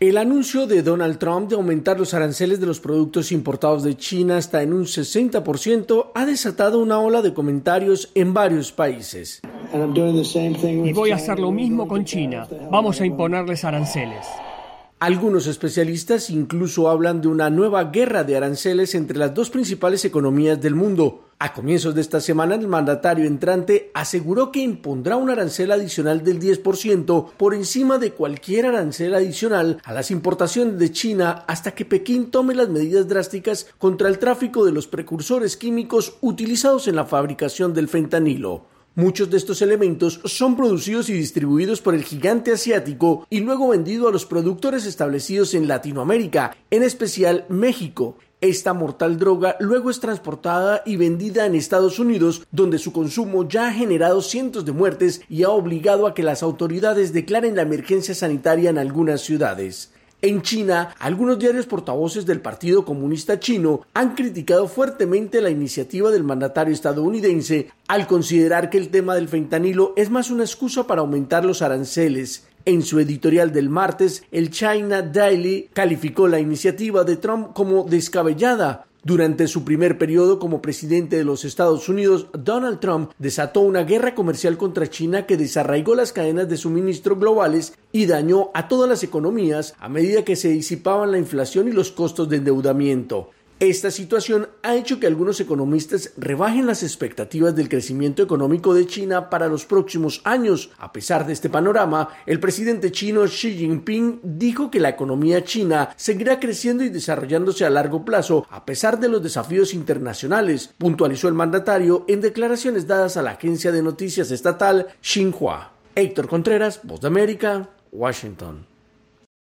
El anuncio de Donald Trump de aumentar los aranceles de los productos importados de China hasta en un 60% ha desatado una ola de comentarios en varios países. Y voy a hacer lo mismo con China. Vamos a imponerles aranceles. Algunos especialistas incluso hablan de una nueva guerra de aranceles entre las dos principales economías del mundo. A comienzos de esta semana, el mandatario entrante aseguró que impondrá un arancel adicional del 10% por encima de cualquier arancel adicional a las importaciones de China hasta que Pekín tome las medidas drásticas contra el tráfico de los precursores químicos utilizados en la fabricación del fentanilo. Muchos de estos elementos son producidos y distribuidos por el gigante asiático y luego vendidos a los productores establecidos en Latinoamérica, en especial México. Esta mortal droga luego es transportada y vendida en Estados Unidos, donde su consumo ya ha generado cientos de muertes y ha obligado a que las autoridades declaren la emergencia sanitaria en algunas ciudades. En China, algunos diarios portavoces del Partido Comunista Chino han criticado fuertemente la iniciativa del mandatario estadounidense al considerar que el tema del fentanilo es más una excusa para aumentar los aranceles. En su editorial del martes, el China Daily calificó la iniciativa de Trump como descabellada. Durante su primer periodo como presidente de los Estados Unidos, Donald Trump desató una guerra comercial contra China que desarraigó las cadenas de suministro globales y dañó a todas las economías a medida que se disipaban la inflación y los costos de endeudamiento. Esta situación ha hecho que algunos economistas rebajen las expectativas del crecimiento económico de China para los próximos años. A pesar de este panorama, el presidente chino Xi Jinping dijo que la economía china seguirá creciendo y desarrollándose a largo plazo a pesar de los desafíos internacionales, puntualizó el mandatario en declaraciones dadas a la agencia de noticias estatal Xinhua. Héctor Contreras, Voz de América, Washington.